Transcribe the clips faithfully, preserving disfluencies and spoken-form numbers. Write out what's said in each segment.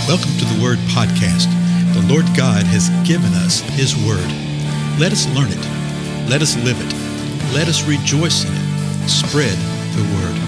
Welcome to the Word Podcast. The Lord God has given us His Word. Let us learn it. Let us live it. Let us rejoice in it. Spread the Word.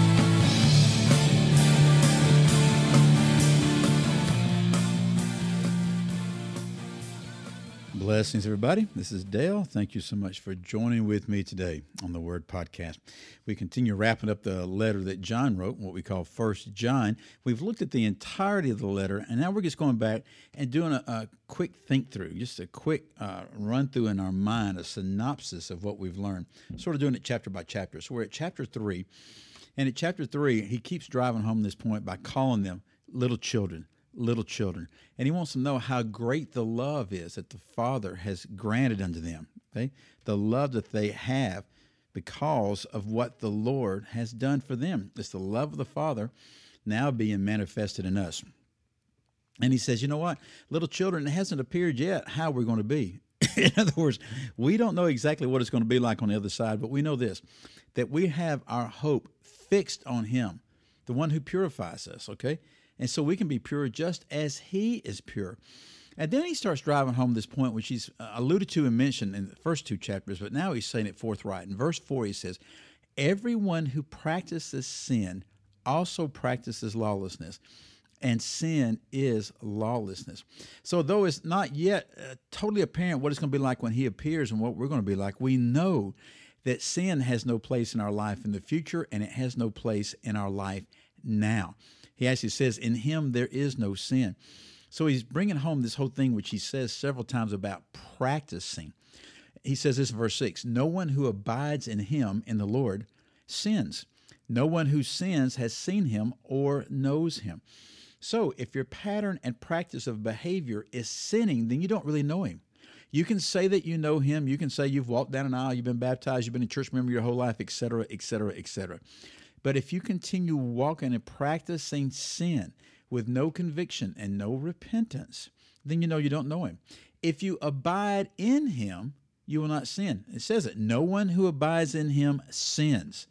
Blessings, everybody. This is Dale. Thank you so much for joining with me today on the Word Podcast. We continue wrapping up the letter that John wrote, what we call First John. We've looked at the entirety of the letter, and now we're just going back and doing a, a quick think through, just a quick uh, run through in our mind, a synopsis of what we've learned, sort of doing it chapter by chapter. So we're at chapter three, and at chapter three, he keeps driving home this point by calling them little children. little children. And he wants them to know how great the love is that the Father has granted unto them. Okay? The love that they have because of what the Lord has done for them. It's the love of the Father now being manifested in us. And he says, you know what? Little children, it hasn't appeared yet how we're going to be. In other words, we don't know exactly what it's going to be like on the other side, but we know this, that we have our hope fixed on Him, the one who purifies us, okay? And so we can be pure just as He is pure. And then he starts driving home this point, which he's alluded to and mentioned in the first two chapters, but now he's saying it forthright. In verse four, he says, everyone who practices sin also practices lawlessness, and sin is lawlessness. So though it's not yet uh, totally apparent what it's going to be like when He appears and what we're going to be like, we know that sin has no place in our life in the future, and it has no place in our life now. He actually says, in Him there is no sin. So he's bringing home this whole thing, which he says several times about practicing. He says this in verse six, no one who abides in Him, in the Lord, sins. No one who sins has seen Him or knows Him. So if your pattern and practice of behavior is sinning, then you don't really know Him. You can say that you know Him. You can say you've walked down an aisle, you've been baptized, you've been a church member your whole life, et cetera, et cetera, et cetera. But if you continue walking and practicing sin with no conviction and no repentance, then you know you don't know Him. If you abide in Him, you will not sin. It says it, no one who abides in Him sins.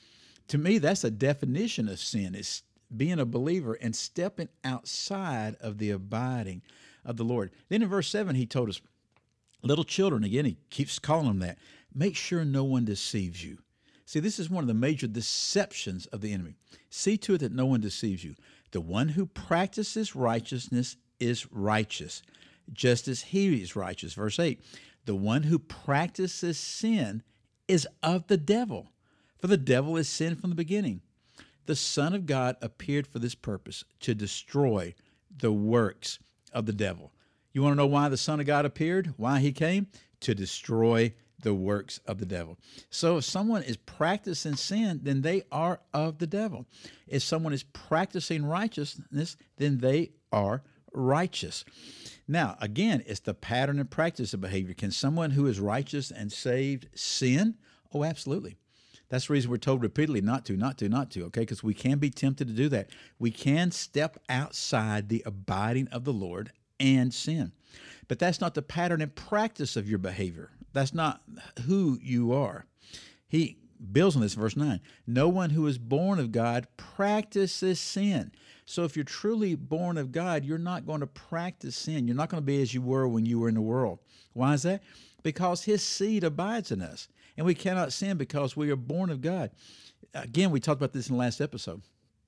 To me, that's a definition of sin. It's being a believer and stepping outside of the abiding of the Lord. Then in verse seven, he told us, little children, again, he keeps calling them that, make sure no one deceives you. See, this is one of the major deceptions of the enemy. See to it that no one deceives you. The one who practices righteousness is righteous, just as He is righteous. Verse eight, the one who practices sin is of the devil, for the devil is sin from the beginning. The Son of God appeared for this purpose, to destroy the works of the devil. You want to know why the Son of God appeared? Why He came? To destroy the works of the devil. So if someone is practicing sin, then they are of the devil. If someone is practicing righteousness, then they are righteous. Now, again, it's the pattern and practice of behavior. Can someone who is righteous and saved sin? Oh, absolutely. That's the reason we're told repeatedly not to, not to, not to, okay? Because we can be tempted to do that. We can step outside the abiding of the Lord and sin. But that's not the pattern and practice of your behavior. That's not who you are. He builds on this, verse nine. No one who is born of God practices sin. So if you're truly born of God, you're not going to practice sin. You're not going to be as you were when you were in the world. Why is that? Because His seed abides in us. And we cannot sin because we are born of God. Again, we talked about this in the last episode.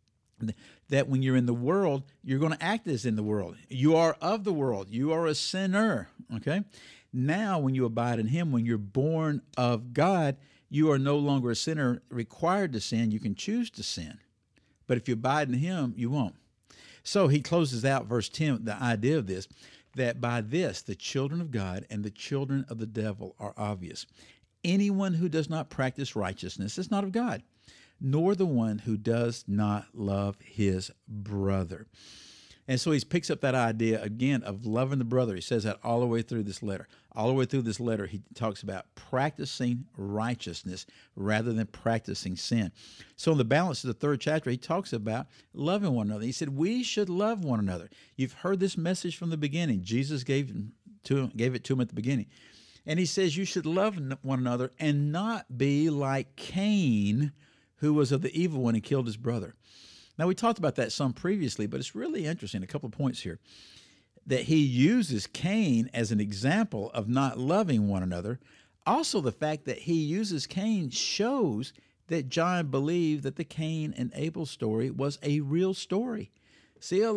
That when you're in the world, you're going to act as in the world. You are of the world. You are a sinner, okay? Now, when you abide in Him, when you're born of God, you are no longer a sinner required to sin. You can choose to sin. But if you abide in Him, you won't. So he closes out verse ten, the idea of this, that by this, the children of God and the children of the devil are obvious. Anyone who does not practice righteousness is not of God, nor the one who does not love his brother. And so he picks up that idea again of loving the brother. He says that all the way through this letter. All the way through this letter, he talks about practicing righteousness rather than practicing sin. So in the balance of the third chapter, he talks about loving one another. He said, we should love one another. You've heard this message from the beginning. Jesus gave, to, gave it to him at the beginning. And he says you should love one another and not be like Cain, who was of the evil one and killed his brother. Now, we talked about that some previously, but it's really interesting. A couple of points here. That he uses Cain as an example of not loving one another. Also, the fact that he uses Cain shows that John believed that the Cain and Abel story was a real story. See, a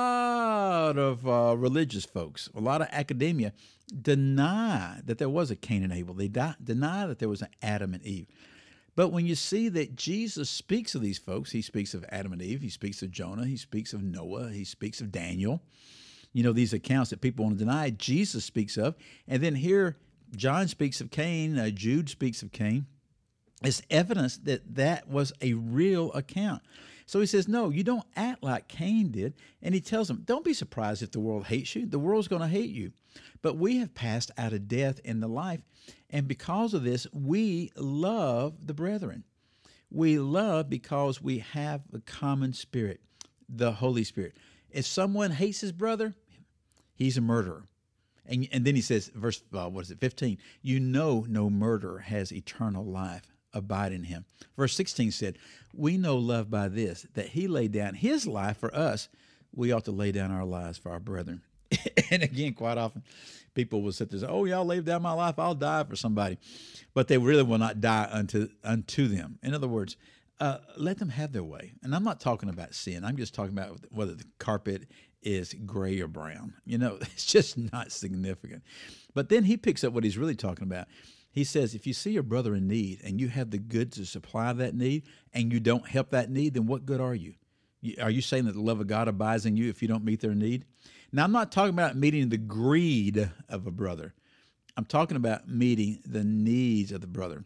lot of uh, religious folks, a lot of academia deny that there was a Cain and Abel. They di- deny that there was an Adam and Eve. But when you see that Jesus speaks of these folks, he speaks of Adam and Eve, he speaks of Jonah, he speaks of Noah, he speaks of Daniel. You know, these accounts that people want to deny, Jesus speaks of. And then here, John speaks of Cain, uh, Jude speaks of Cain. It's evidence that that was a real account. So he says, no, you don't act like Cain did. And he tells them, don't be surprised if the world hates you. The world's going to hate you. But we have passed out of death into life. And because of this, we love the brethren. We love because we have a common spirit, the Holy Spirit. If someone hates his brother, he's a murderer. And, and then he says, verse, uh, what is it, fifteen, you know no murderer has eternal life. Abide in him. Verse sixteen said, we know love by this, that he laid down his life for us. We ought to lay down our lives for our brethren. And again, quite often, people will sit there and say, oh, y'all laid down my life, I'll die for somebody. But they really will not die unto, unto them. In other words, uh, let them have their way. And I'm not talking about sin. I'm just talking about whether the carpet is gray or brown. You know, it's just not significant. But then he picks up what he's really talking about. He says, if you see your brother in need and you have the goods to supply that need and you don't help that need, then what good are you? Are you saying that the love of God abides in you if you don't meet their need? Now, I'm not talking about meeting the greed of a brother. I'm talking about meeting the needs of the brother.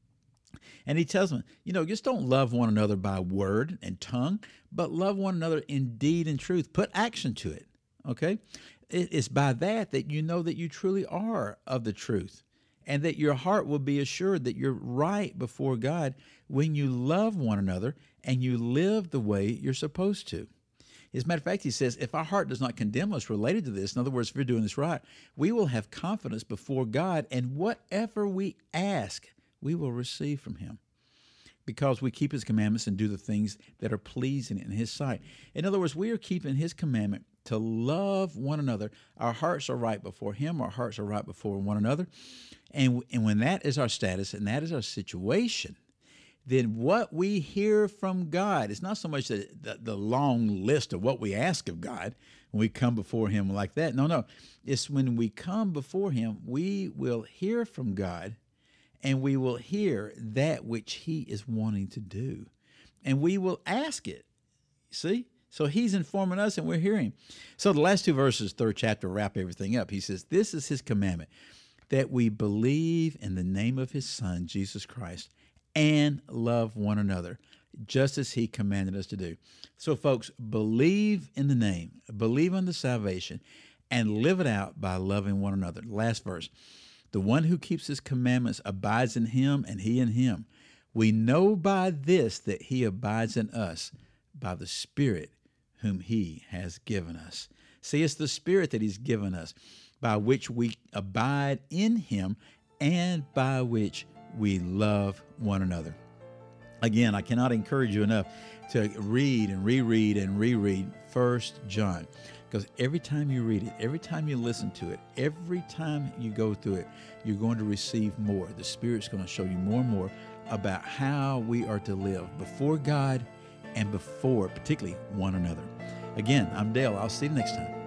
And he tells them, you know, just don't love one another by word and tongue, but love one another in deed and truth. Put action to it, okay? It's by that that you know that you truly are of the truth, and that your heart will be assured that you're right before God when you love one another and you live the way you're supposed to. As a matter of fact, he says, if our heart does not condemn us related to this, in other words, if you're doing this right, we will have confidence before God, and whatever we ask, we will receive from him, because we keep his commandments and do the things that are pleasing in his sight. In other words, we are keeping his commandment to love one another. Our hearts are right before him. Our hearts are right before one another. And, and when that is our status and that is our situation, then what we hear from God, it's not so much the, the, the long list of what we ask of God when we come before him like that. No, no. It's when we come before him, we will hear from God, and we will hear that which he is wanting to do. And we will ask it. See? So he's informing us and we're hearing. So the last two verses, third chapter, wrap everything up. He says, this is his commandment, that we believe in the name of his Son, Jesus Christ, and love one another, just as he commanded us to do. So folks, believe in the name, believe in the salvation, and live it out by loving one another. Last verse. The one who keeps his commandments abides in him, and he in him. We know by this that he abides in us, by the Spirit whom he has given us. See, it's the Spirit that he's given us, by which we abide in him, and by which we love one another. Again, I cannot encourage you enough to read and reread and reread First John. Because every time you read it, every time you listen to it, every time you go through it, you're going to receive more. The Spirit's going to show you more and more about how we are to live before God and before, particularly, one another. Again, I'm Dale. I'll see you next time.